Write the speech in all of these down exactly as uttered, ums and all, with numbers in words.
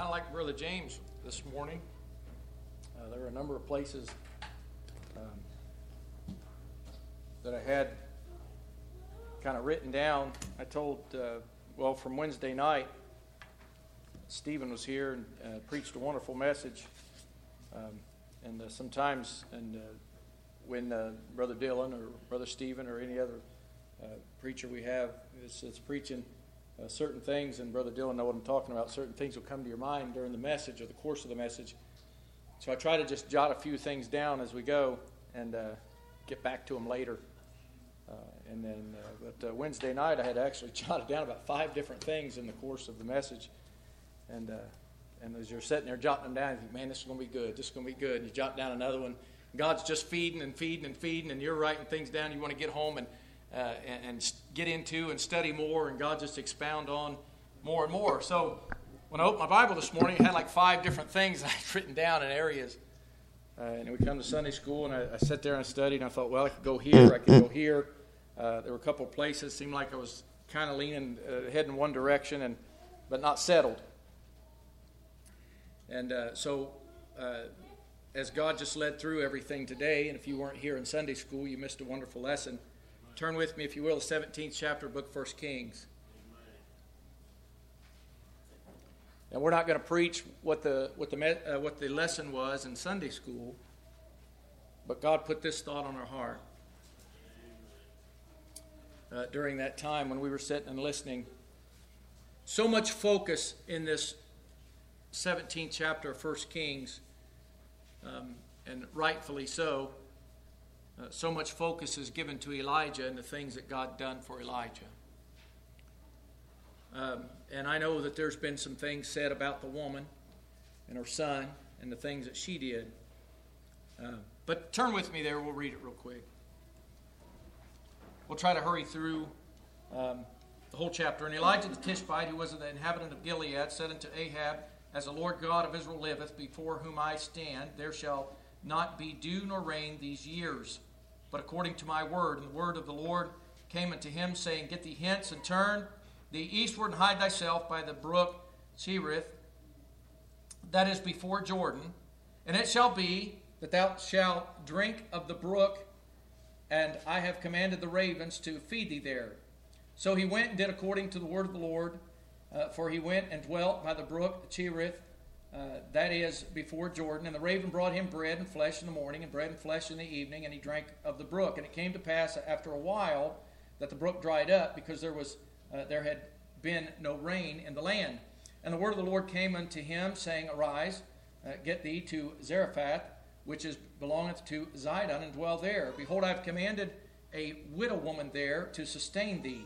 kind of like Brother James this morning. Uh, there are a number of places um, that I had kind of written down. I told, uh, well, from Wednesday night, Stephen was here and uh, preached a wonderful message. Um, and uh, sometimes, and uh, when uh, Brother Dylan or Brother Stephen or any other uh, preacher we have is, is preaching uh, certain things, and Brother Dylan know what I'm talking about, certain things will come to your mind during the message or the course of the message. So I try to just jot a few things down as we go and uh, get back to them later. Uh, and then, uh, but uh, Wednesday night I had actually jotted down about five different things in the course of the message. And uh, and as you're sitting there jotting them down, you think, man, this is going to be good. This is going to be good. And you jot down another one. God's just feeding and feeding and feeding, and you're writing things down you want to get home and, uh, and, and get into and study more, and God just expound on more and more. So when I opened my Bible this morning, it had like five different things I had written down in areas. Uh, and we come to Sunday school, and I, I sat there and studied, and I thought, well, I could go here, I could go here. Uh, there were a couple of places, seemed like I was kind of leaning, uh, heading one direction, and but not settled. And uh, so uh, as God just led through everything today, and if you weren't here in Sunday school, you missed a wonderful lesson. Turn with me, if you will, the seventeenth chapter of book First Kings. And we're not going to preach what the what the uh, what the lesson was in Sunday school, but God put this thought on our heart uh, during that time when we were sitting and listening. So much focus in this seventeenth chapter of First Kings, um, and rightfully so. Uh, so much focus is given to Elijah and the things that God done for Elijah. Um, and I know that there's been some things said about the woman and her son and the things that she did. Uh, but turn with me there. We'll read it real quick. We'll try to hurry through um, the whole chapter. And Elijah the Tishbite, who was the inhabitant of Gilead, said unto Ahab, As the Lord God of Israel liveth, before whom I stand, there shall not be dew nor rain these years, but according to my word. And the word of the Lord came unto him, saying, Get thee hence and turn thee eastward and hide thyself by the brook Cherith, that is before Jordan. And it shall be that thou shalt drink of the brook, and I have commanded the ravens to feed thee there. So he went and did according to the word of the Lord. Uh, for he went and dwelt by the brook Cherith, uh, that is before Jordan. And the raven brought him bread and flesh in the morning, and bread and flesh in the evening, and he drank of the brook. And it came to pass after a while that the brook dried up, because there was uh, there had been no rain in the land. And the word of the Lord came unto him, saying, Arise, uh, get thee to Zarephath, which is belongeth to Zidon, and dwell there. Behold, I have commanded a widow woman there to sustain thee.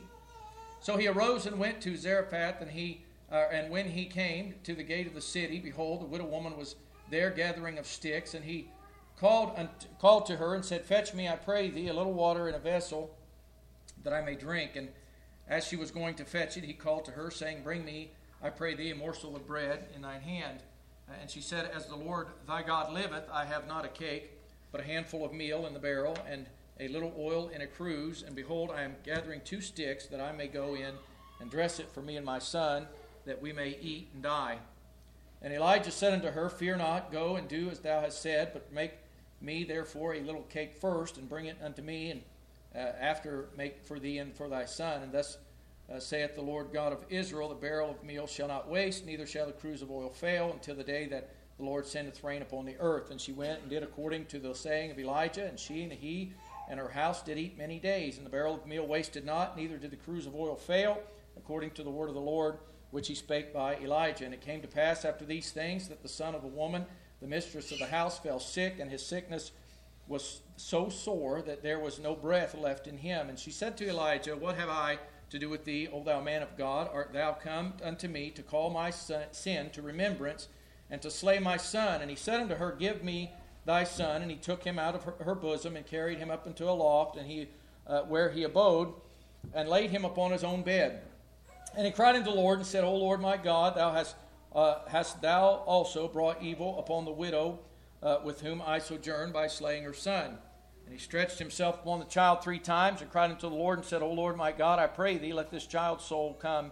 So he arose and went to Zarephath, and he uh, and when he came to the gate of the city, behold, a widow woman was there gathering of sticks, and he called unto, called to her and said, Fetch me, I pray thee, a little water in a vessel, that I may drink. And as she was going to fetch it, he called to her, saying, Bring me, I pray thee, a morsel of bread in thine hand. And she said, As the Lord thy God liveth, I have not a cake, but a handful of meal in the barrel, and a little oil in a cruse, and behold, I am gathering two sticks, that I may go in and dress it for me and my son, that we may eat and die. And Elijah said unto her, Fear not, go and do as thou hast said, but make me therefore a little cake first, and bring it unto me, and uh, after make for thee and for thy son. And thus uh, saith the Lord God of Israel, The barrel of meal shall not waste, neither shall the cruse of oil fail, until the day that the Lord sendeth rain upon the earth. And she went and did according to the saying of Elijah, and she and he and her house did eat many days. And the barrel of meal wasted not, neither did the cruse of oil fail, according to the word of the Lord, which he spake by Elijah. And it came to pass after these things, that the son of the woman, the mistress of the house, fell sick, and his sickness was so sore that there was no breath left in him. And she said to Elijah, What have I to do with thee, O thou man of God? Art thou come unto me to call my son, sin to remembrance, and to slay my son? And he said unto her, Give me thy son. And he took him out of her, her bosom, and carried him up into a loft, and he uh, where he abode, and laid him upon his own bed. And he cried unto the Lord, and said, O Lord my God, thou hast uh, hast thou also brought evil upon the widow uh, with whom I sojourn, by slaying her son? And he stretched himself upon the child three times, and cried unto the Lord, and said, O Lord my God, I pray thee, let this child's soul come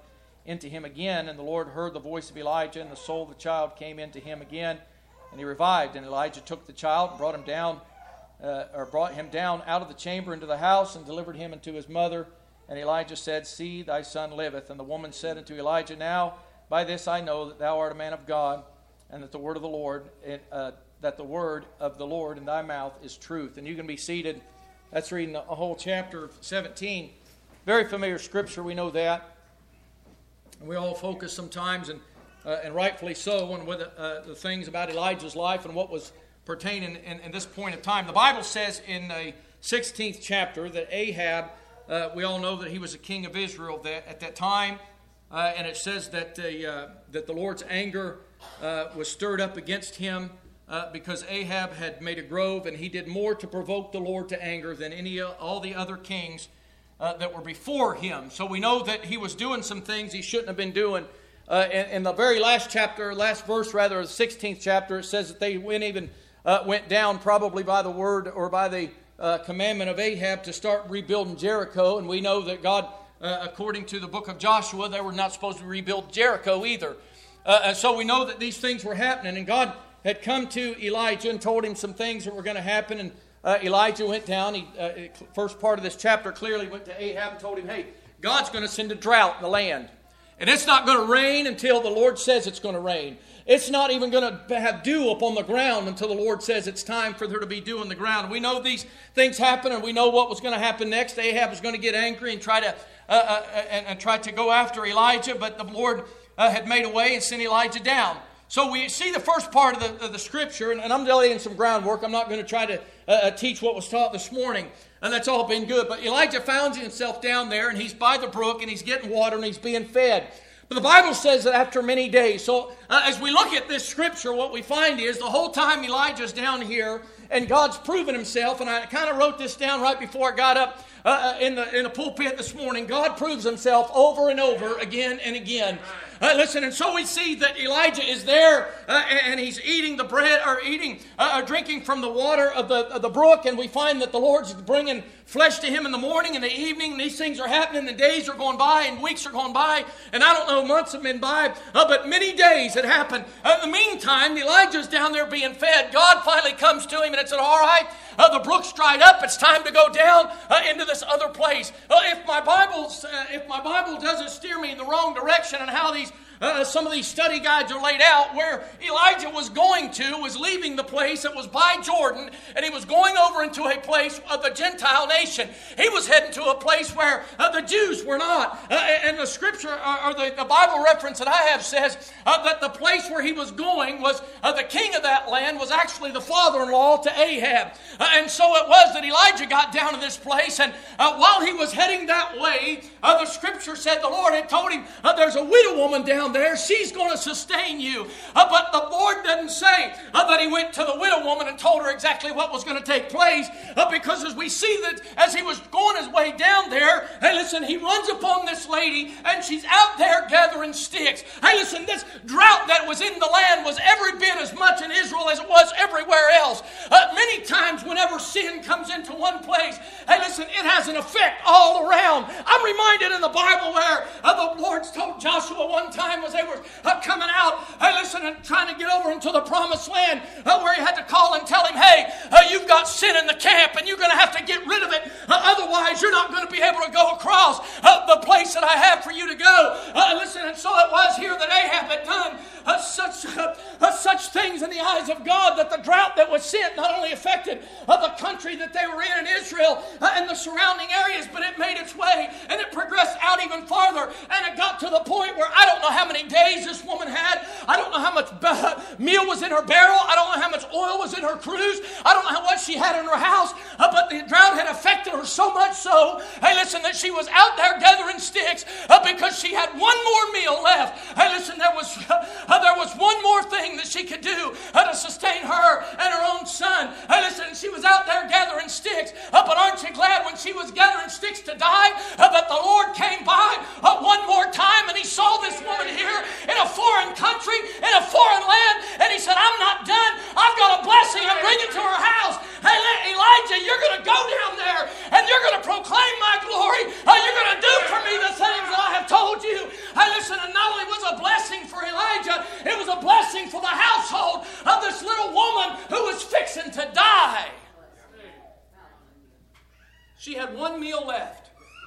into him again. And the Lord heard the voice of Elijah, and the soul of the child came into him again, and he revived. And Elijah took the child and brought him down, uh, or brought him down out of the chamber into the house, and delivered him unto his mother. And Elijah said, See, thy son liveth. And the woman said unto Elijah, Now by this I know that thou art a man of God, and that the word of the Lord, uh, that the word of the Lord in thy mouth is truth. And you can be seated. That's reading a whole chapter of seventeen. Very familiar scripture, we know that. And we all focus sometimes, and uh, and rightfully so, on with, uh, the things about Elijah's life and what was pertaining in, in this point of time. The Bible says in the sixteenth chapter that Ahab, uh, we all know that he was a king of Israel that, at that time. Uh, and it says that the, uh, that the Lord's anger uh, was stirred up against him uh, because Ahab had made a grove, and he did more to provoke the Lord to anger than any all the other kings uh, that were before him. So we know that he was doing some things he shouldn't have been doing. Uh, in, in the very last chapter, last verse rather, the sixteenth chapter, it says that they went even uh, went down probably by the word or by the uh, commandment of Ahab to start rebuilding Jericho. And we know that God, Uh, according to the book of Joshua, they were not supposed to rebuild Jericho either. Uh, and so we know that these things were happening. And God had come to Elijah and told him some things that were going to happen. And uh, Elijah went down. He, uh, first part of this chapter clearly went to Ahab and told him, hey, God's going to send a drought in the land. And it's not going to rain until the Lord says it's going to rain. It's not even going to have dew upon the ground until the Lord says it's time for there to be dew on the ground. We know these things happen, and we know what was going to happen next. Ahab was going to get angry and try to uh, uh, and, and try to go after Elijah, but the Lord uh, had made a way and sent Elijah down. So we see the first part of the, of the scripture, and, and I'm laying some groundwork. I'm not going to try to uh, teach what was taught this morning, and that's all been good. But Elijah finds himself down there, and he's by the brook, and he's getting water, and he's being fed. But the Bible says that after many days. So uh, as we look at this scripture, what we find is the whole time Elijah's down here, and God's proven himself. And I kind of wrote this down right before I got up uh, in the in the pulpit this morning. God proves himself over and over again and again. Uh, listen, and so we see that Elijah is there, uh, and he's eating the bread, or eating, uh, or drinking from the water of the of the brook, and we find that the Lord's bringing flesh to him in the morning and the evening. These things are happening, and days are going by, and weeks are going by, and I don't know, months have been by, uh, but many days had happened. Uh, in the meantime, Elijah's down there being fed. God finally comes to him, and it said, all right, uh, the brook's dried up. It's time to go down uh, into this other place. Uh, if my Bible, uh, if my Bible doesn't steer me in the wrong direction, and how these Uh, some of these study guides are laid out, where Elijah was going to, was leaving the place that was by Jordan, and he was going over into a place of the Gentile nation. He was heading to a place where uh, the Jews were not. Uh, and the scripture, uh, or the, the Bible reference that I have says uh, that the place where he was going was, uh, the king of that land was actually the father-in-law to Ahab. Uh, and so it was that Elijah got down to this place, and uh, while he was heading that way, uh, the scripture said the Lord had told him, uh, there's a widow woman down there, she's going to sustain you. Uh, but the Lord didn't say uh, that he went to the widow woman and told her exactly what was going to take place, uh, because as we see that as he was going his way down there, hey listen, he runs upon this lady, and she's out there gathering sticks. Hey listen, this drought that was in the land was every bit as much in Israel as it was everywhere else. Uh, many times whenever sin comes into one place, hey listen, it has an effect all around. I'm reminded in the Bible where uh, the Lord's told Joshua one time as they were uh, coming out, hey listen, and trying to get over into the promised land, uh, where he had to call and tell him, hey, uh, you've got sin in the camp, and you're going to have to get rid of it. Uh, otherwise, you're not going to be able to go across uh, the place that I have for you to go. Uh, listen, and so it was here that Ahab had done uh, such uh, uh, such things in the eyes of God, that the drought that was sent not only affected uh, the country that they were in in Israel uh, and the surrounding areas, but it made its way, and it progressed out even farther, and it got to the point where I don't know how many days this woman had. I don't know how much meal was in her barrel. I don't know how much oil was in her cruse. I don't know how much she had in her house, uh, but the drought had affected her so much so, hey listen, that she was out there gathering sticks uh, because she had one more meal left. Hey listen, there was uh, there was one more thing that she could do uh, to sustain her and her own son. Hey listen, she was out there gathering sticks, uh, but aren't you glad when she was gathering sticks to die uh, that the Lord came by uh, one more time, and he saw this woman here in a foreign country, in a foreign land, and he said, I'm not done. I've got a blessing. I'm bringing to her house. Hey, Elijah, you're going to go down there, and you're going to proclaim my glory. Uh, you're going to do for me the things that I have told you. Hey, listen, She had one meal left.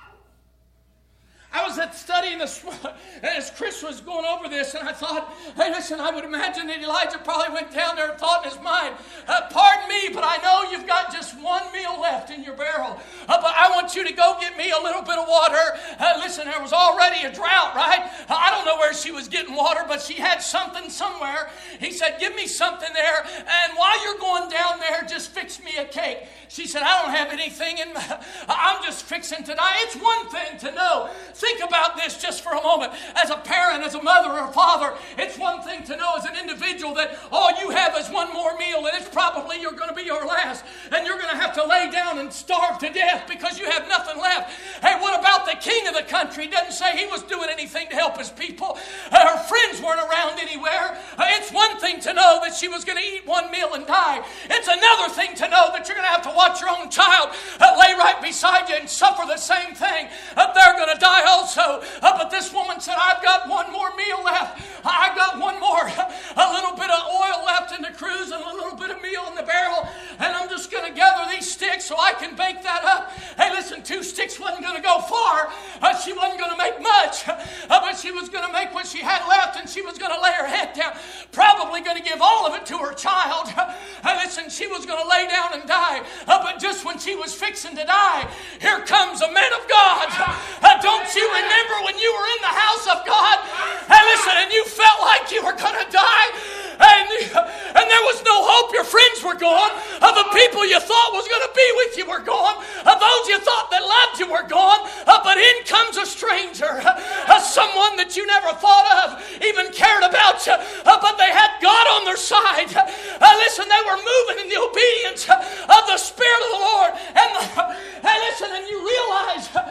I was at studying this as Chris was going over this, and I thought, hey, listen, I would imagine that Elijah probably went down there and thought in his mind, uh, pardon me, but I know you've got just one meal left in your barrel, uh, but I want you to go get me a little bit of water. Uh, listen, there was already a drought, right? Uh, I don't know where she was getting water, but she had something somewhere. He said, give me something there, and while you're going down there, just fix me a cake. She said, I don't have anything in my, I'm just fixing to die. It's one thing to know. Think about this just for a moment. As a parent, as a mother or a father, it's one thing to know as an individual that all you have is one more meal, and it's probably you're going to be your last, and you're going to have to lay down and starve to death because you have nothing left. Hey, what about the king of the country? He doesn't say he was doing anything to help his people. Uh, her friends weren't around anywhere. Uh, it's one thing to know that she was going to eat one meal and die. It's another thing to know that you're going to have to watch your own child uh, lay right beside you and suffer the same thing. Uh, they're going to die also. Uh, but this woman said, I've got one more meal left. I've got one more, a little bit of oil left in the cruse and a little bit of meal in the barrel. And I'm just going to gather these sticks so I can bake that up. Hey, listen, two sticks wasn't going to go far. Uh, she wasn't going to make much. Uh, but she was going to make what she had left, and she was going to lay her head down. Probably going to give all of it to her child. Uh, listen, she was going to lay down and die. Uh, but just when she was fixing to die, here comes a man of God. Uh, don't you remember when you were in the house of God? Hey, listen, and you felt like you were going to die, and, and there was no hope. Your friends were gone. Uh, the people you thought was going to be with you were gone. Uh, those you thought that loved you were gone. Uh, but in comes a stranger, uh, someone that you never thought of, even cared about you, uh, but they had God on their side. Uh, listen, they were moving in the obedience of the Spirit of the Lord. And the, hey, listen, and you realize uh,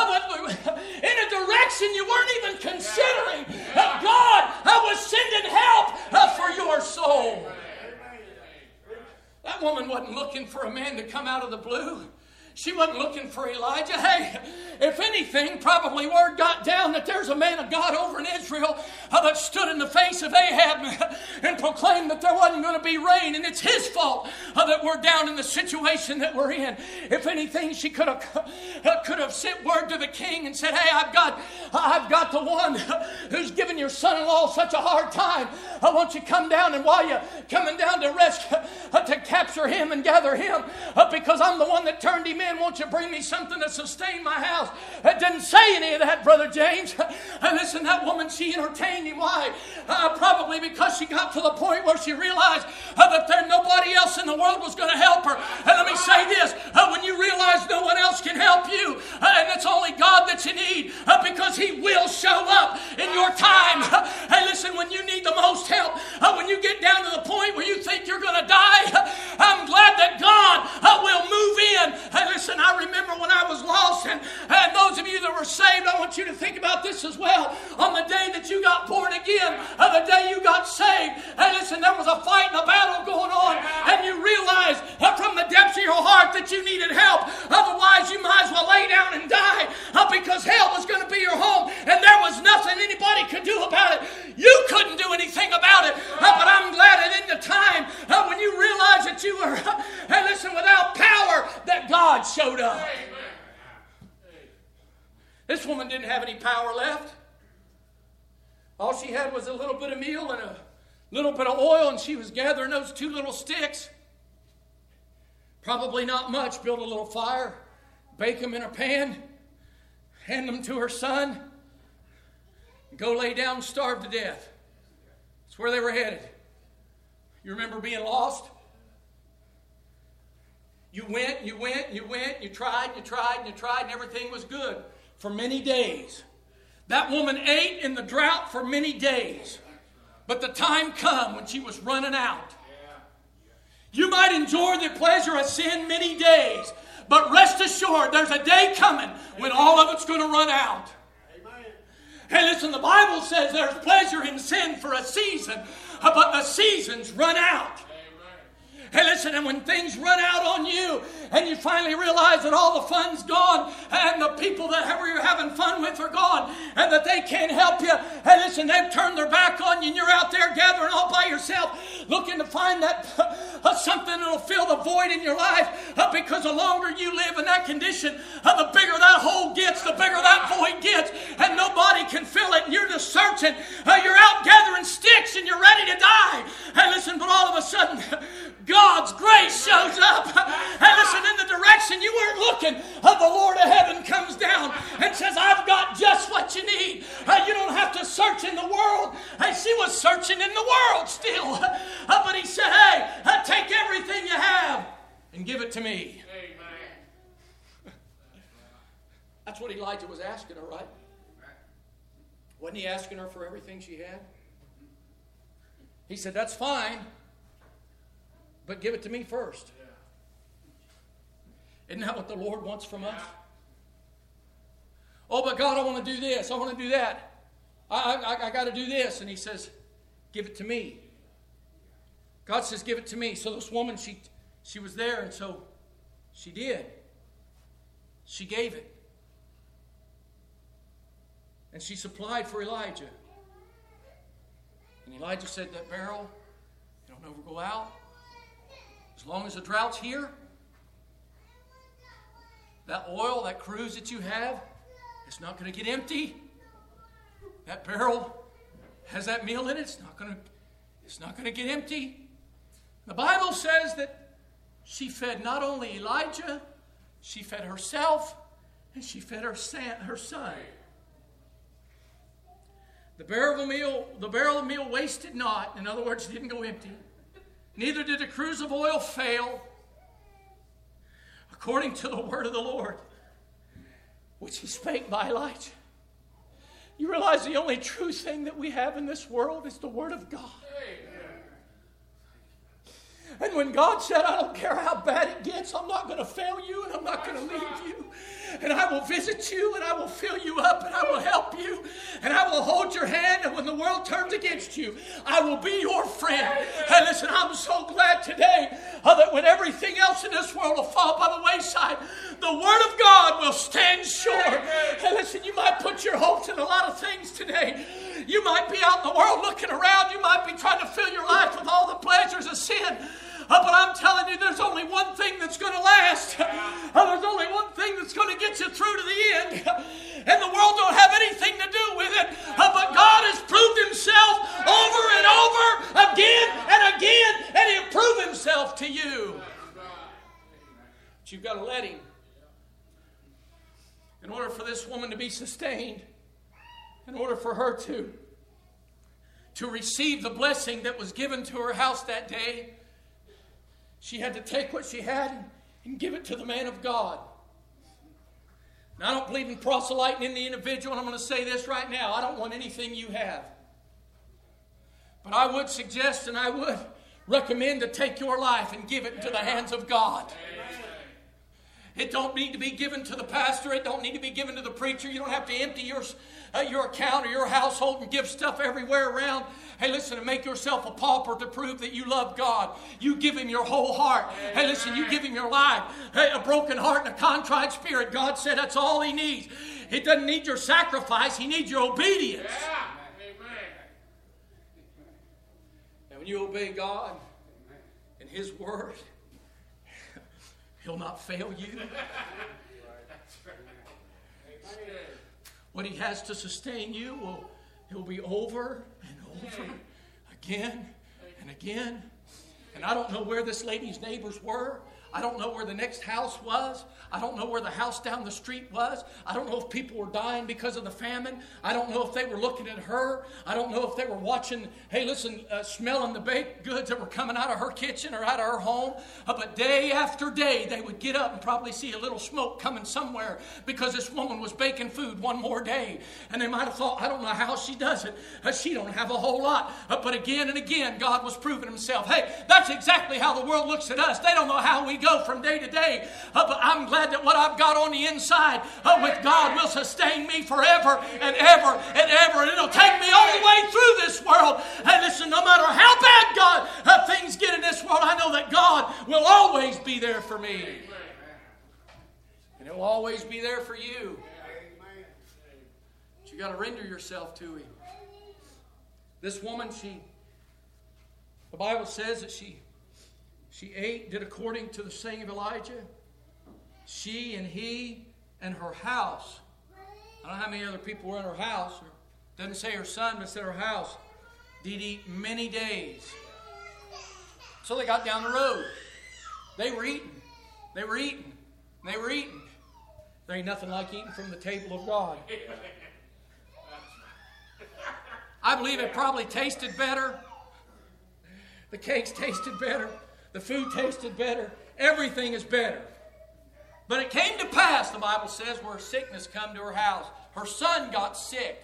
that in a direction you weren't even considering, uh, God uh, was sending help uh, for your soul. That woman wasn't looking for a man to come out of the blue. She wasn't looking for Elijah. Hey, if anything, probably word got down that there's a man of God over in Israel uh, that stood in the face of Ahab and proclaimed that there wasn't going to be rain, and it's his fault uh, that we're down in the situation that we're in. If anything, she could have uh, could have sent word to the king and said, hey, I've got I've got the one who's giving your son-in-law such a hard time. I want you to come down, and while you're coming down to rescue, uh, to capture him and gather him, uh, because I'm the one that turned him in. Won't you bring me something to sustain my house? It didn't say any of that, Brother James. And listen, that woman, she entertained him. Why? Uh, probably because she got to the point where she realized uh, that there nobody else in the world was going to help her. And let me say this, uh, when you realize no one else can help you, uh, and it's only God that you need, uh, because He will show up in your time. Uh, hey, listen, when you need the most help, uh, when you get down to the point where you think you're going to die, uh, I'm glad that God uh, will move in. Hey, listen, I remember when I was lost, and, and those of you that were saved, I want you to think about this as well. On the day that you got born again, uh, the day you got saved, hey, listen, there was a fight and a battle going on, and you realized uh, from the depths of your heart that you needed help. Otherwise, you might as well lay down and die, uh, because hell was going to be your home, and there was nothing anybody could do about it. You couldn't do anything about it, uh, but I'm glad that in the time uh, when you realized that you were, uh, hey, listen, without power, that God showed up. This woman didn't have any power left. All she had was a little bit of meal and a little bit of oil, and she was gathering those two little sticks. Probably not much. Build a little fire, bake them in a pan, hand them to her son, and go lay down and starve to death. That's where they were headed. You remember being lost? You went, you went, you went, you tried, you tried, and you tried, and everything was good for many days. That woman ate in the drought for many days. But the time come when she was running out. You might enjoy the pleasure of sin many days, but rest assured there's a day coming when all of it's going to run out. Hey, listen, the Bible says there's pleasure in sin for a season, but the seasons run out. Hey, listen, and when things run out on you and you finally realize that all the fun's gone and the people that you're having fun with are gone and that they can't help you, hey, listen, they've turned their back on you and you're out there gathering all by yourself looking to find that uh, something that will fill the void in your life uh, because the longer you live in that condition, uh, the bigger that hole gets, the bigger that void gets, and nobody can fill it, and you're just searching. Uh, you're out gathering sticks and you're ready to die. Hey, listen, but all of a sudden, God's grace shows up. Hey, listen, in the direction you weren't looking, uh, the Lord of heaven comes down and says, I've got just what you need. Uh, you don't have to search in the world. Hey, she was searching in the world still. Uh, but he said, hey, uh, take everything you have and give it to me. Amen. That's what Elijah was asking her, right? Wasn't he asking her for everything she had? He said, that's fine, but give it to me first. Isn't that what the Lord wants from us? Oh, but God, I want to do this. I want to do that. I, I, I got to do this. And he says, give it to me. God says, give it to me. So this woman, she, she was there, and so she did. She gave it. And she supplied for Elijah. And Elijah said, that barrel, you don't ever go out. As long as the drought's here, that oil, that cruise that you have, it's not going to get empty. That barrel has that meal in it. It's not going to, it's not going to get empty. The Bible says that she fed not only Elijah, she fed herself, and she fed her son. Her son. The barrel of meal, the barrel of meal wasted not. In other words, it didn't go empty. Neither did the cruse of oil fail, according to the word of the Lord, which he spake by Elijah. You realize the only true thing that we have in this world is the word of God. And when God said, I don't care how bad it gets, I'm not going to fail you and I'm not going to leave you. And I will visit you and I will fill you up and I will help you. And I will hold your hand, and when the world turns against you, I will be your friend. And listen, I'm so glad today uh, that when everything else in this world will fall by the wayside, the word of God will stand sure. And listen, you might put your hopes in a lot of things today. You might be out in the world looking around. You might be trying to fill your life with all the pleasures of sin. Uh, but I'm telling you, there's only one thing that's going to last. Uh, there's only one thing that's going to get you through to the end. And the world don't have anything to do with it. Uh, but God has proved himself over and over again and again. And he'll prove himself to you. But you've got to let him. In order for this woman to be sustained, in order for her to, to receive the blessing that was given to her house that day, she had to take what she had and, and give it to the man of God. Now, I don't believe in proselyting in the individual, and I'm going to say this right now. I don't want anything you have. But I would suggest and I would recommend to take your life and give it into the hands of God. It don't need to be given to the pastor. It don't need to be given to the preacher. You don't have to empty your, uh, your account or your household and give stuff everywhere around. Hey, listen, and make yourself a pauper to prove that you love God. You give him your whole heart. Hey, listen, you give him your life. Hey, a broken heart and a contrite spirit. God said that's all he needs. He doesn't need your sacrifice. He needs your obedience. Yeah. Amen. And when you obey God and his word, he'll not fail you. What he has to sustain you will he'll be over and over again and again. And I don't know where this lady's neighbors were. I don't know where the next house was. I don't know where the house down the street was. I don't know if people were dying because of the famine. I don't know if they were looking at her. I don't know if they were watching, hey, listen, uh, smelling the baked goods that were coming out of her kitchen or out of her home. Uh, but day after day, they would get up and probably see a little smoke coming somewhere because this woman was baking food one more day. And they might have thought, I don't know how she does it. Uh, she don't have a whole lot. Uh, but again and again, God was proving himself. Hey, that's exactly how the world looks at us. They don't know how we got go from day to day. Uh, but I'm glad that what I've got on the inside uh, with God will sustain me forever and ever and ever. And it'll take me all the way through this world. And listen, no matter how bad God uh, things get in this world, I know that God will always be there for me. And it will always be there for you. But you got to render yourself to Him. This woman, she, the Bible says that she, she ate, did according to the saying of Elijah. She and he and her house. I don't know how many other people were in her house. It doesn't say her son, but it said her house. Did eat many days. So they got down the road. They were eating. They were eating. They were eating. There ain't nothing like eating from the table of God. I believe it probably tasted better. The cakes tasted better. The food tasted better. Everything is better. But it came to pass, the Bible says, where sickness come to her house. Her son got sick.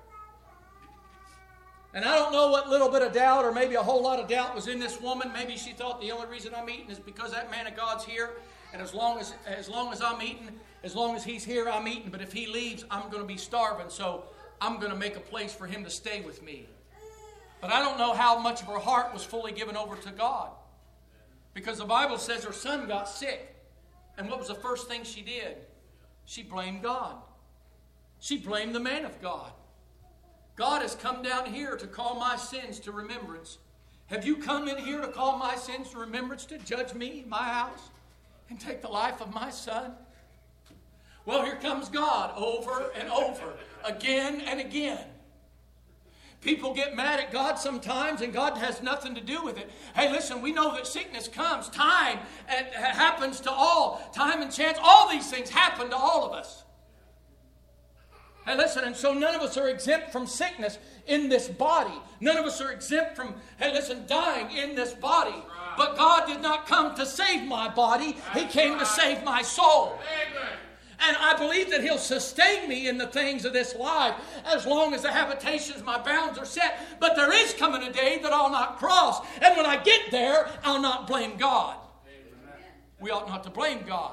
And I don't know what little bit of doubt or maybe a whole lot of doubt was in this woman. Maybe she thought the only reason I'm eating is because that man of God's here. And as long as, as long as I'm eating, as long as he's here, I'm eating. But if he leaves, I'm going to be starving. So I'm going to make a place for him to stay with me. But I don't know how much of her heart was fully given over to God. Because the Bible says her son got sick. And what was the first thing she did? She blamed God. She blamed the man of God. God has come down here to call my sins to remembrance. Have you come in here to call my sins to remembrance, to judge me, my house, and take the life of my son? Well, here comes God over and over, again and again. People get mad at God sometimes, and God has nothing to do with it. Hey, listen, we know that sickness comes. Time and happens to all. Time and chance, all these things happen to all of us. Hey, listen, and so none of us are exempt from sickness in this body. None of us are exempt from, hey, listen, dying in this body. But God did not come to save my body. He came to save my soul. And I believe that He'll sustain me in the things of this life as long as the habitations, my bounds are set. But there is coming a day that I'll not cross. And when I get there, I'll not blame God. Amen. We ought not to blame God.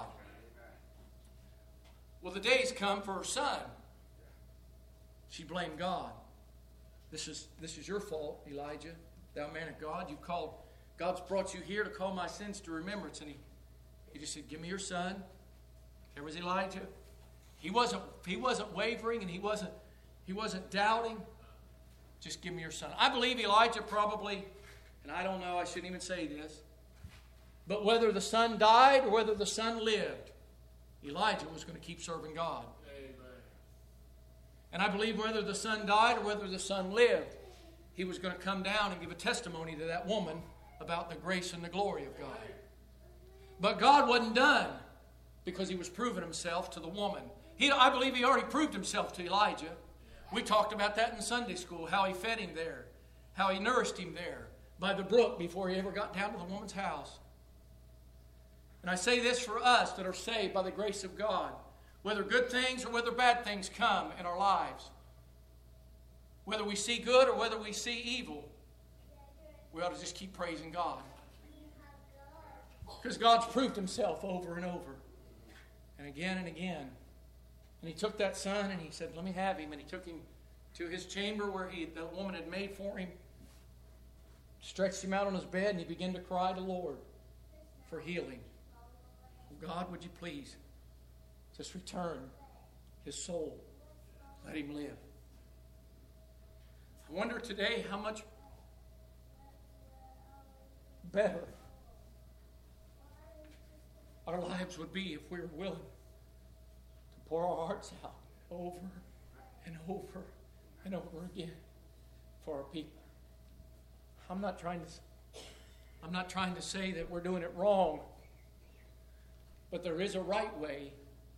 Well, the days come for her son. She blamed God. This is, this is your fault, Elijah, thou man of God. You called, God's brought you here to call my sins to remembrance. And he, he just said, give me your son. There was Elijah. He wasn't, he wasn't wavering and he wasn't, he wasn't doubting. Just give me your son. I believe Elijah probably, and I don't know, I shouldn't even say this, but whether the son died or whether the son lived, Elijah was going to keep serving God. Amen. And I believe whether the son died or whether the son lived, he was going to come down and give a testimony to that woman about the grace and the glory of God. But God wasn't done, because He was proving Himself to the woman. He, I believe He already proved Himself to Elijah. We talked about that in Sunday school, how He fed him there, how He nourished him there by the brook before he ever got down to the woman's house. And I say this for us that are saved by the grace of God, whether good things or whether bad things come in our lives, whether we see good or whether we see evil, we ought to just keep praising God. Because God's proved Himself over and over. And again and again. And He took that son and He said, let me have him. And He took him to his chamber where he, the woman had made for him. Stretched him out on his bed and he began to cry to the Lord for healing. Oh God, would you please just return his soul. Let him live. I wonder today how much better our lives would be if we were willing to pour our hearts out over and over and over again for our people. I'm not trying to I'm not trying to say that we're doing it wrong, but there is a right way.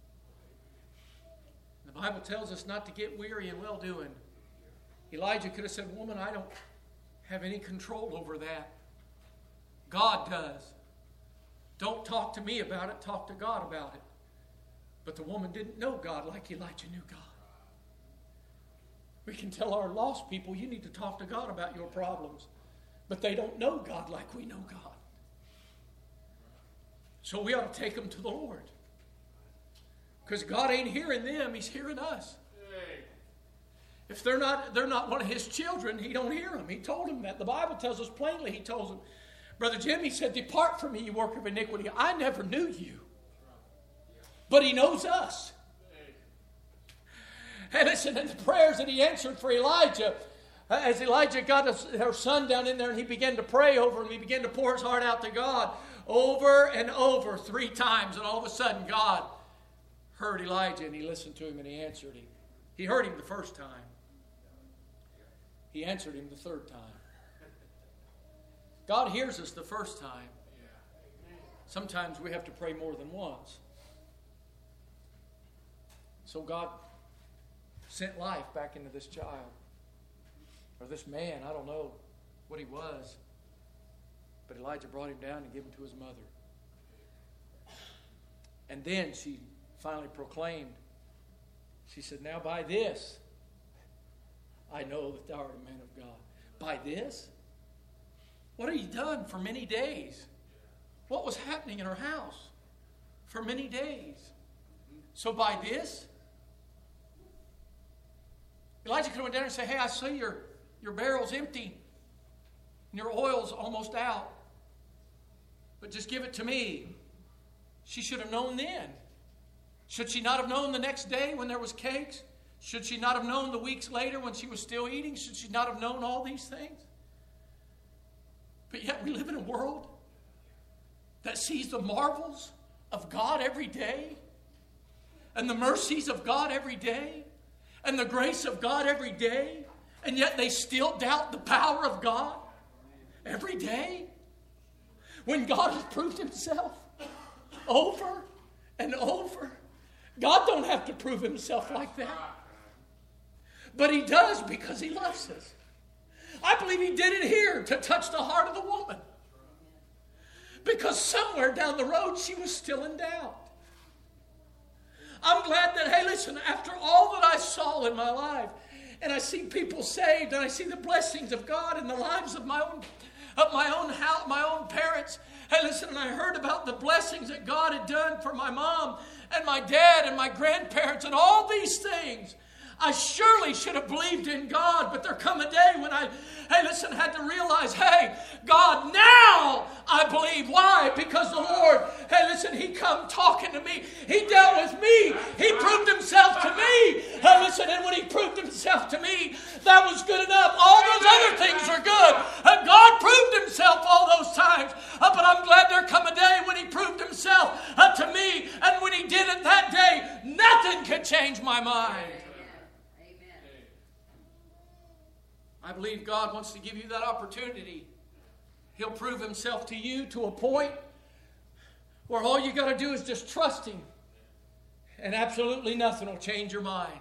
The Bible tells us not to get weary in well-doing. Elijah could have said, woman, I don't have any control over that. God does. Don't talk to me about it, talk to God about it. But the woman didn't know God like Elijah knew God. We can tell our lost people, you need to talk to God about your problems. But they don't know God like we know God. So we ought to take them to the Lord. Because God ain't hearing them, He's hearing us. If they're not, they're not one of His children, He don't hear them. He told them that. The Bible tells us plainly, He tells them, Brother Jim, He said, depart from me, you worker of iniquity. I never knew you. But He knows us. And listen, and the prayers that He answered for Elijah, as Elijah got his, her son down in there and he began to pray over him, he began to pour his heart out to God over and over three times. And all of a sudden, God heard Elijah and He listened to him and He answered him. He heard him the first time. He answered him the third time. God hears us the first time. Sometimes we have to pray more than once. So God sent life back into this child. Or this man, I don't know what he was. But Elijah brought him down and gave him to his mother. And then she finally proclaimed, she said, now by this, I know that thou art a man of God. By this? What have you done for many days? What was happening in her house for many days? So by this? Elijah could have went down and said, hey, I see your, your barrel's empty and your oil's almost out. But just give it to me. She should have known then. Should she not have known the next day when there was cakes? Should she not have known the weeks later when she was still eating? Should she not have known all these things? But yet we live in a world that sees the marvels of God every day, and the mercies of God every day, and the grace of God every day, and yet they still doubt the power of God every day. When God has proved Himself over and over. God don't have to prove Himself like that. But He does because He loves us. I believe He did it here to touch the heart of the woman. Because somewhere down the road she was still in doubt. I'm glad that, hey, listen, after all that I saw in my life, and I see people saved, and I see the blessings of God in the lives of my own, of my own house, my own parents. Hey, listen, and I heard about the blessings that God had done for my mom and my dad and my grandparents and all these things. I surely should have believed in God, but there come a day when I, hey, listen, had to realize, hey, God, now I believe. Why? Because the Lord, hey, listen, He come talking to me. He dealt with me. He proved Himself to me. Hey, listen, and when He proved Himself to me, that was good enough. All those other things are good. And God proved Himself all those times. Uh, but I'm glad there come a day when He proved Himself uh, to me. And when He did it that day, nothing could change my mind. I believe God wants to give you that opportunity. He'll prove Himself to you to a point where all you got to do is just trust Him. And absolutely nothing will change your mind.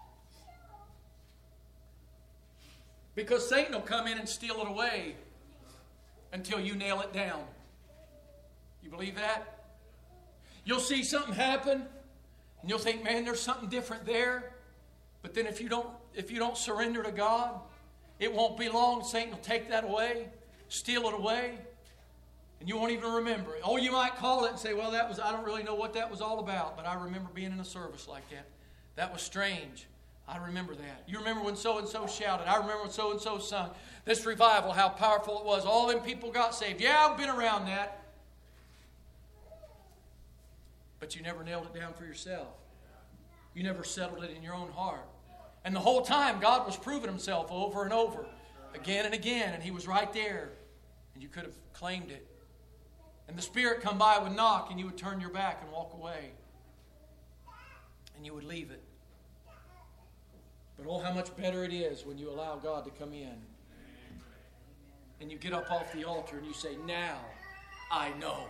Because Satan will come in and steal it away until you nail it down. You believe that? You'll see something happen and you'll think, man, there's something different there. But then if you don't, if you don't surrender to God, it won't be long. Satan will take that away, steal it away, and you won't even remember it. Oh, you might call it and say, well, that was, I don't really know what that was all about, but I remember being in a service like that. That was strange. I remember that. You remember when so-and-so shouted. I remember when so-and-so sung. This revival, how powerful it was. All them people got saved. Yeah, I've been around that. But you never nailed it down for yourself. You never settled it in your own heart. And the whole time, God was proving Himself over and over, again and again, and He was right there, and you could have claimed it. And the Spirit come by would knock, and you would turn your back and walk away, and you would leave it. But oh, how much better it is when you allow God to come in, and you get up off the altar and you say, now I know.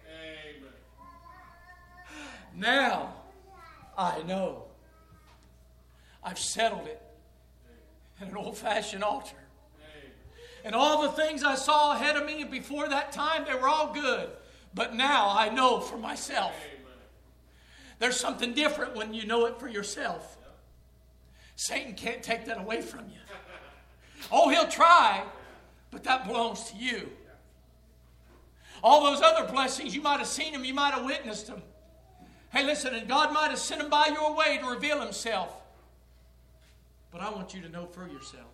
Now I know. I've settled it at an old-fashioned altar. And all the things I saw ahead of me before that time, they were all good. But now I know for myself. There's something different when you know it for yourself. Satan can't take that away from you. Oh, he'll try, but that belongs to you. All those other blessings, you might have seen them, you might have witnessed them. Hey, listen, and God might have sent them by your way to reveal Himself. But I want you to know for yourself.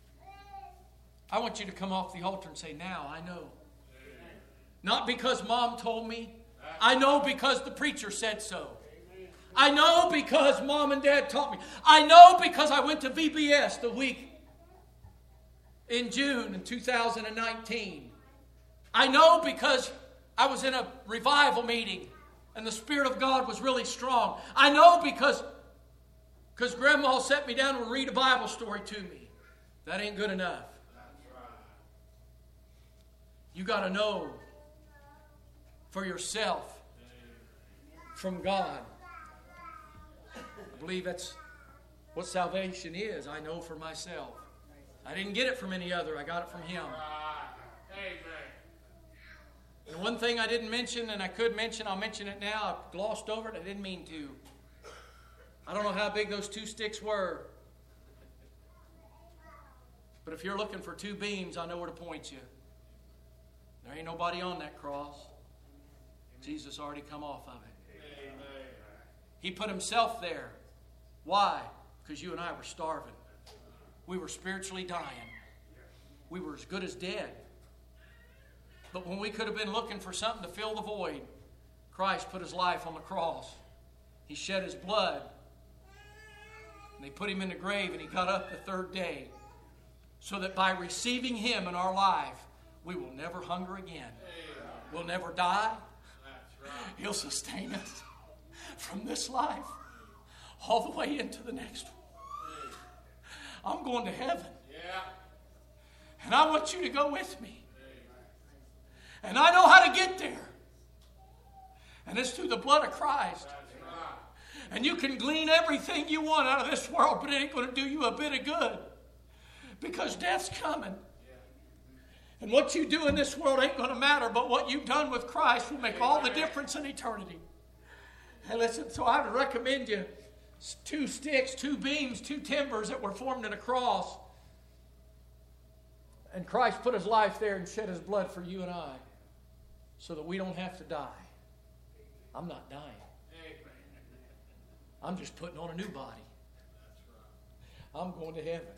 I want you to come off the altar and say, now I know. Not because Mom told me. I know because the preacher said so. I know because Mom and Dad taught me. I know because I went to V B S the week in June in two thousand nineteen. I know because I was in a revival meeting and the Spirit of God was really strong. I know because, because Grandma set me down and read a Bible story to me. That ain't good enough. You got to know for yourself from God. I believe that's what salvation is. I know for myself. I didn't get it from any other. I got it from Him. And one thing I didn't mention, and I could mention, I'll mention it now. I glossed over it. I didn't mean to. I don't know how big those two sticks were. But if you're looking for two beams, I know where to point you. There ain't nobody on that cross. Jesus already come off of it. He put Himself there. Why? Because you and I were starving. We were spiritually dying. We were as good as dead. But when we could have been looking for something to fill the void, Christ put His life on the cross. He shed His blood. And they put Him in the grave, and He got up the third day. So that by receiving Him in our life, we will never hunger again. We'll never die. He'll sustain us from this life all the way into the next one. I'm going to heaven. And I want you to go with me. And I know how to get there. And it's through the blood of Christ. And you can glean everything you want out of this world, but it ain't going to do you a bit of good. Because death's coming. And what you do in this world ain't going to matter, but what you've done with Christ will make all the difference in eternity. And listen, so I would recommend you two sticks, two beams, two timbers that were formed in a cross. And Christ put His life there and shed His blood for you and I so that we don't have to die. I'm not dying. I'm just putting on a new body. I'm going to heaven.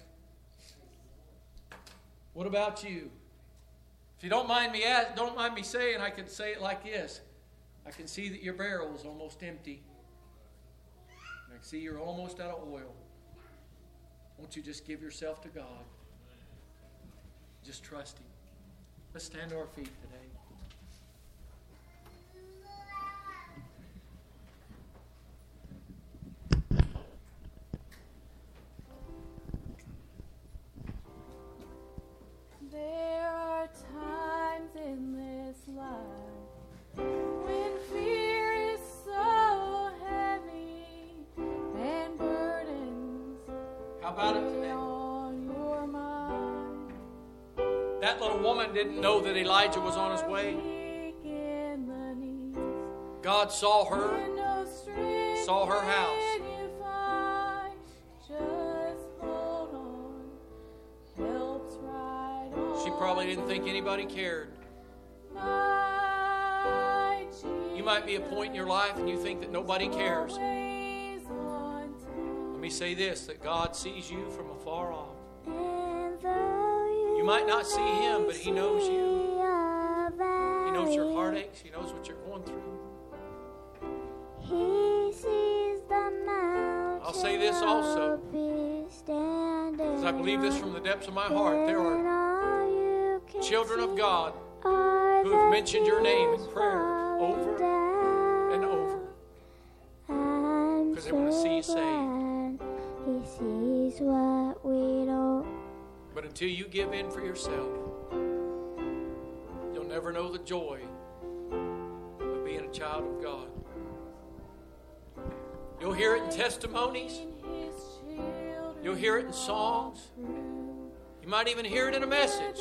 What about you? If you don't mind me ask, don't mind me saying, I could say it like this. I can see that your barrel is almost empty. I can see you're almost out of oil. Won't you just give yourself to God? Just trust Him. Let's stand to our feet today. There are times in this life when fear is so heavy and burdens How about it today? on your mind. That little woman didn't know that Elijah was on his way. In the knees, God saw and her, no strength saw her house. can you find. Just hold on. Help's right on. She probably didn't think anybody cared. My You might be at a point in your life and you think that nobody cares. ways on time. Let me say this, that God sees you from afar off. And though You might not see Him, but He knows you. see a He knows your valley, heartaches. He knows what you're going through. He sees the mountain. I'll say this also, up he's standing because I believe this from the depths of my heart. There and are all you can children of see God are who have the mentioned your name in tears prayer falling over down. and over. I'm 'Cause they want to see you so saved. glad He sees what we don't. But until you give in for yourself, you'll never know the joy of being a child of God. You'll hear it in testimonies. You'll hear it in songs. You might even hear it in a message.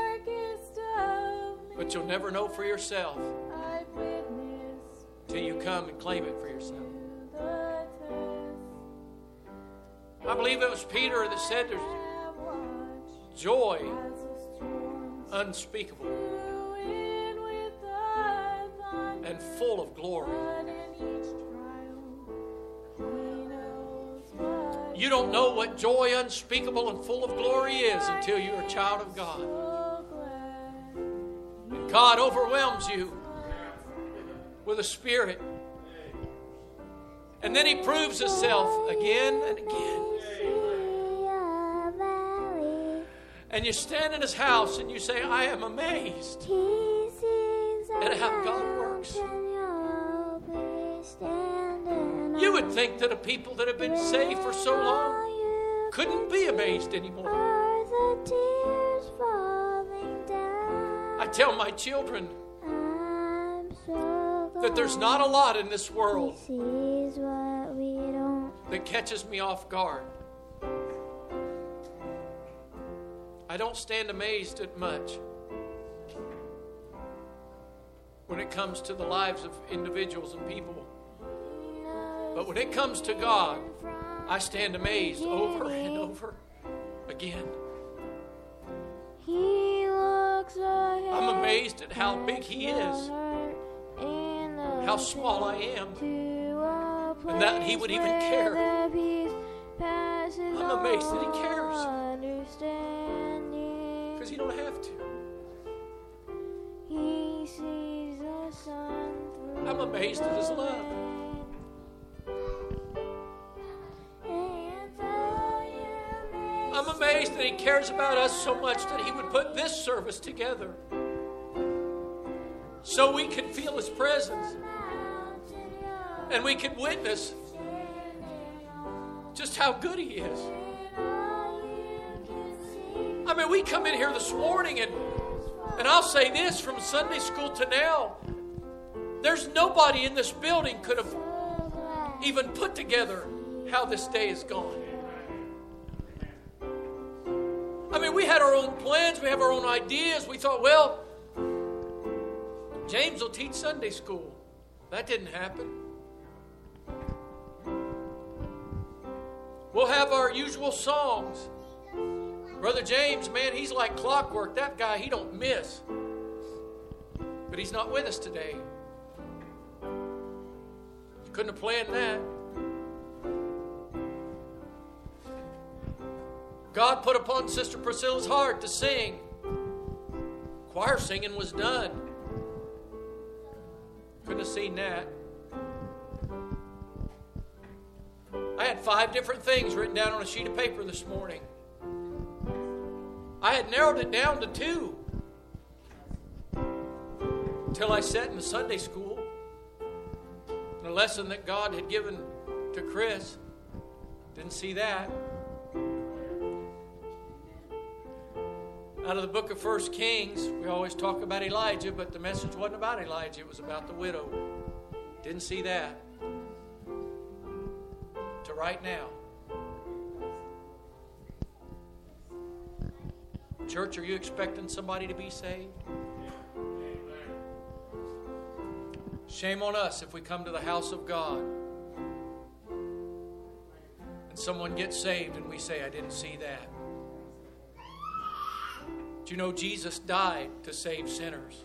But you'll never know for yourself till you come and claim it for yourself. I believe it was Peter that said there's joy unspeakable and full of glory. But in each trial, He knows what You don't know what joy unspeakable and full of glory is until you're a child of God. so glad. And God overwhelms you with a spirit. And then He proves Himself again and again. a valley. And you stand in His house and you say, I am amazed He sees a at how God works. mountain, you'll be standing You on. would think that a people that have been saved for so long You couldn't be amazed anymore. are the tears falling down. I tell my children I'm so glad that there's not a lot in this He world sees what we don't. that catches me off guard. I don't stand amazed at much when it comes to the lives of individuals and people. But when it comes to God, I stand amazed over and over again. He looks ahead. I'm amazed at how big He is, how small I am, and that He would even care. I'm amazed that He cares, because He don't have to. He sees the sun through I'm amazed at His love. and though you may I'm amazed that He cares about us so much that He would put this service together so we can feel His presence and we can witness just how good He is. I mean, we come in here this morning and and I'll say this, from Sunday school to now, there's nobody in this building could have even put together how this day has gone. I mean, we had our own plans, we have our own ideas. We thought, well, James will teach Sunday school. That didn't happen. We'll have our usual songs. Brother James, man, he's like clockwork. That guy, he don't miss. But he's not with us today. Couldn't have planned that. God put upon Sister Priscilla's heart to sing. Choir singing was done. Couldn't have seen that. I had five different things written down on a sheet of paper this morning. I had narrowed it down to two until I sat in the Sunday school. The lesson that God had given to Chris, didn't see that. Out of the book of First Kings, we always talk about Elijah, but the message wasn't about Elijah, it was about the widow. Didn't see that. To right now. Church, are you expecting somebody to be saved? Shame on us if we come to the house of God and someone gets saved and we say, I didn't see that. Do you know Jesus died to save sinners?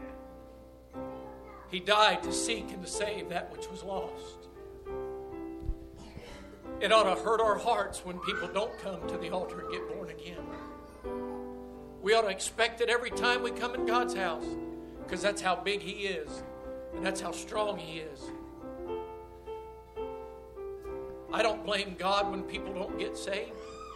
He died to seek and to save that which was lost. It ought to hurt our hearts when people don't come to the altar and get born again. We ought to expect it every time we come in God's house, because that's how big He is, and that's how strong He is. I don't blame God when people don't get saved.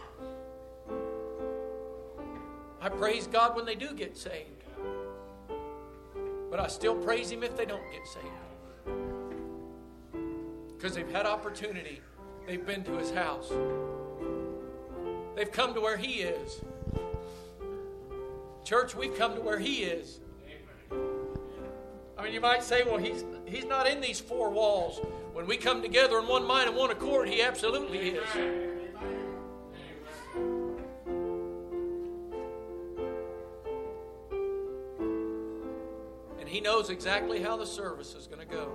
I praise God when they do get saved. But I still praise Him if they don't get saved. Because they've had opportunity. They've been to His house. They've come to where He is. Church, we've come to where He is. I mean, you might say, well, He's He's not in these four walls. When we come together in one mind and one accord, He absolutely is. And He knows exactly how the service is going to go.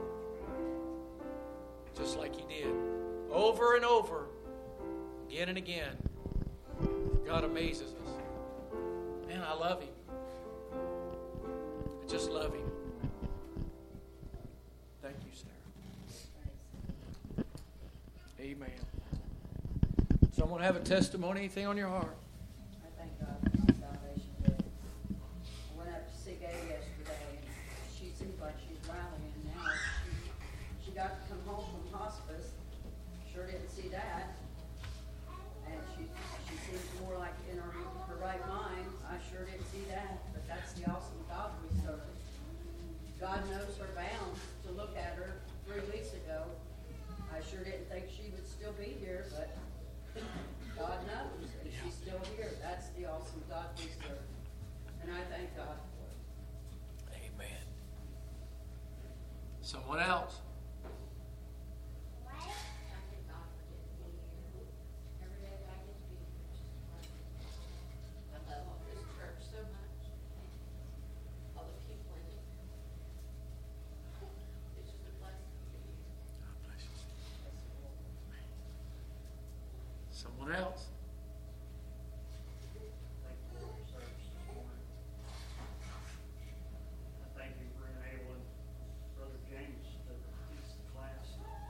Just like He did. Over and over. Again and again. God amazes us. Man, I love Him. I just love Him. Amen. Someone have a testimony, anything on your heart? I thank God for my salvation day. I went up to see Gail yesterday, and she seems like she's rallying now. She, she got to come home from hospice. Sure didn't see that. And she she seems more like in her, her right mind. I sure didn't see that. But that's the awesome God we serve. God knows her bounds to look at her three weeks ago. I sure didn't think she would still be here, but God knows that she's still here. That's the awesome God we serve. And I thank God for it. Amen. Someone else? Someone else? Thank you for your service this morning. I thank you for enabling Brother James to teach the class.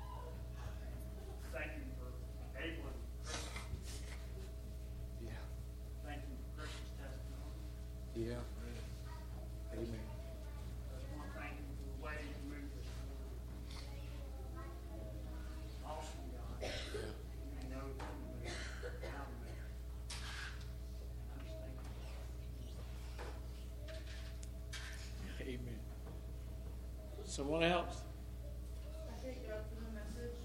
Thank you for enabling Chris. Yeah. Thank you for Chris's testimony. Yeah. Amen. I just want to thank you for the way you moved this morning. Awesome, God. Yeah. You know that you moved down there. And I just thank you. Amen. Someone else? I thank God for the message.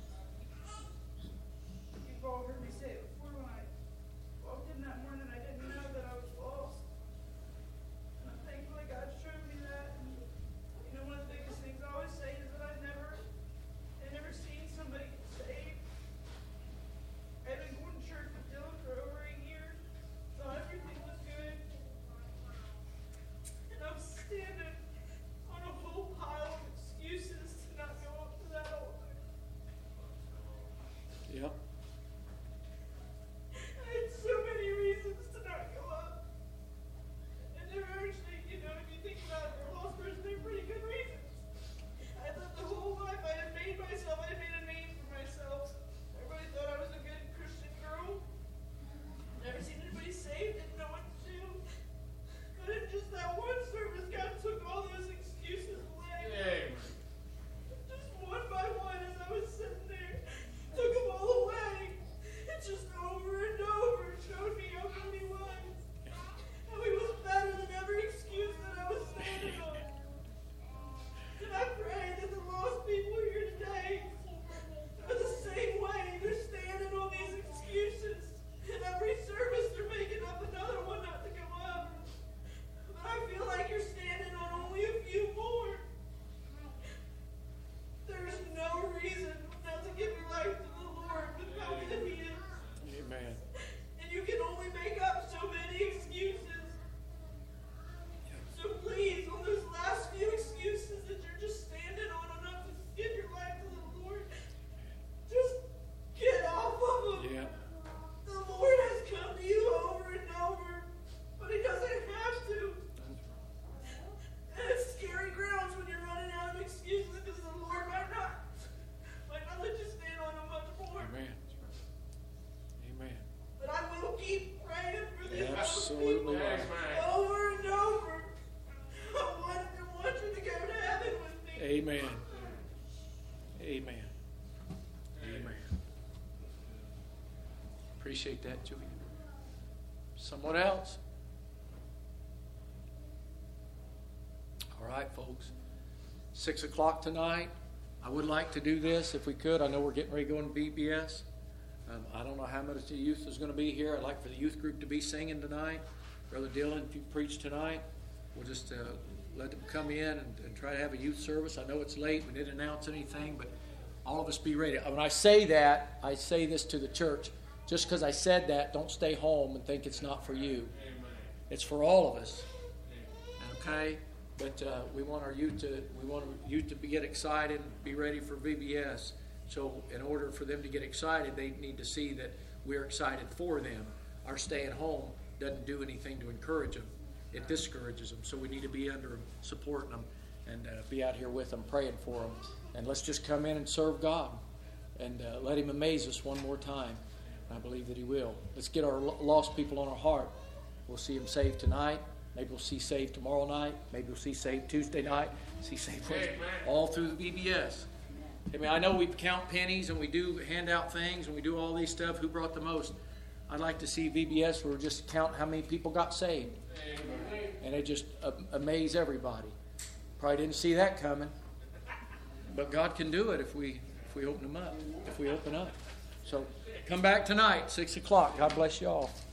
You've all heard me say it before when I walked in that morning. I didn't know that I was lost. And I'm thankful that God showed me that. And, you know, one of the biggest things I always say is that I've never, I've never seen somebody get saved. I've been going to church with Dylan for over a year. Thought everything was good. And I'm standing on a whole pile of excuses to not go up to that altar. Yep. I had so many reasons to not go up. And they were actually, you know, if you think about it, for a lost person, they're pretty good reasons. I thought the whole life I had made myself, I had made a name for myself. Everybody thought I was a good Christian girl. Never seen anybody saved, didn't know what to do. But in just that one service, God took all those excuses away. Just one by one as I was sitting there, took them all away. And just over and over showed me how good he was. How he was better than every excuse that I was standing on. And I pray that the lost people here today are the same way. They're standing on these excuses. In every service, they're making up another one not to go up. But I feel like you're standing on only a few more. There's no reason not to give your life to the Lord with how good he is. Amen. And you can only make up so many excuses. So please, on those last few excuses that you're just standing on enough to give your life to the Lord, just get off of them. Yeah. The Lord has come to you over and over, but he doesn't have to. And it's scary grounds when you're running out of excuses because the Lord might not, might not let you stand on them much more. Amen. Amen. But I will keep praying for these other Absolutely people right. over and over. I want, I want you to go to heaven with me. Amen. Amen. Amen. Appreciate that, Julia. Someone else? All right, folks. Six o'clock tonight. I would like to do this if we could. I know we're getting ready to go into V B S. Um, I don't know how much the youth is going to be here. I'd like for the youth group to be singing tonight. Brother Dylan, if you preach tonight, we'll just uh, let them come in and, and try to have a youth service. I know it's late. We didn't announce anything, but all of us be ready. When I say that, I say this to the church. Just because I said that, don't stay home and think it's not for you. It's for all of us. Okay? But uh, we want our youth to we want our youth to be, get excited, be ready for V B S. So in order for them to get excited, they need to see that we're excited for them. Our staying home doesn't do anything to encourage them. It discourages them. So we need to be under them, supporting them, and uh, be out here with them, praying for them. And let's just come in and serve God. and uh, let Him amaze us one more time. And I believe that He will. Let's get our lost people on our heart. We'll see them saved tonight. Maybe we'll see saved tomorrow night. Maybe we'll see saved Tuesday night. See saved Wednesday. All through the V B S. I mean, I know we count pennies and we do hand out things and we do all these stuff. Who brought the most? I'd like to see V B S where we just count how many people got saved. And it just uh, amaze everybody. Probably didn't see that coming. But God can do it if we if we open them up. If we open up. So come back tonight, six o'clock. God bless you all.